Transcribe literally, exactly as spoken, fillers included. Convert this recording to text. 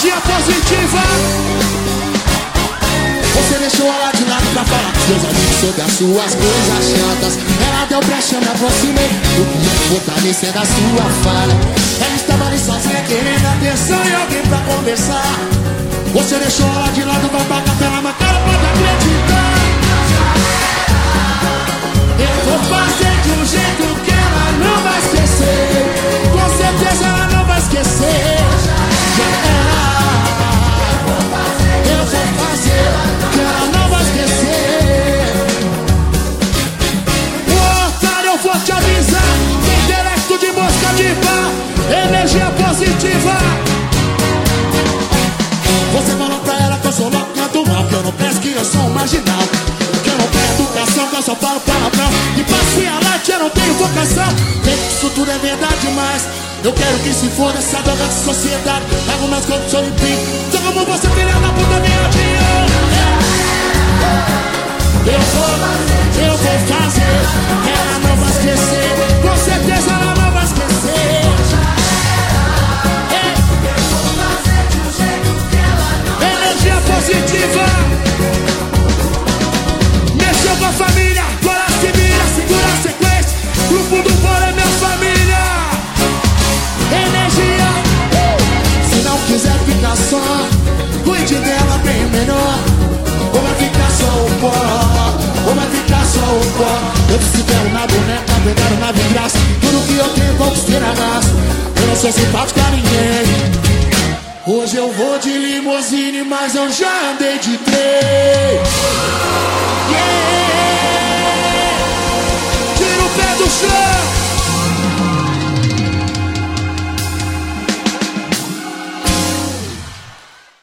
energia positiva. Você deixou ela de lado pra falar com seus amigos sobre as suas coisas chatas. Ela deu brecha, me aproximei. O que é fortalecendo a sua falha. Ela estava ali sozinha querendo atenção e alguém pra conversar. Você deixou ela de lado, vai pagar pela minha cara, pode acreditar. Eu vou fazer de um jeito que ela não vai esquecer. Com certeza ela não vai esquecer. Eu vou fazer que ela não vai esquecer. Ô otário, eu vou te avisar. Intelecto de mosca de pá, energia positiva. Você falou pra ela que eu sou louco, canto mal, que eu não penso, que eu sou um marginal, que eu não tenho educação, que eu só falo palavrão. E passo e alate, eu não tenho vocação. Sei que isso tudo é verdade, mas eu quero que se for essa droga de sociedade. Algumas coisas são limpinhas. Só como você, filha da puta, me adianta. Eu vou, eu vou fazer. Ela não vai esquecer. Com certeza ela não vai esquecer. Energia positiva. Mexeu com a família, agora se vira, segura a sequência. Grupo do Bora é minha família. Energia. Se não quiser ficar só, cuide dela bem melhor. Ou vai ficar só o pó, ou vai ficar só o pó. Eu te espero na boneca, pegando na vidraça. Tudo que eu tenho vou te tirar gasto. Eu não sou simpático a ninguém.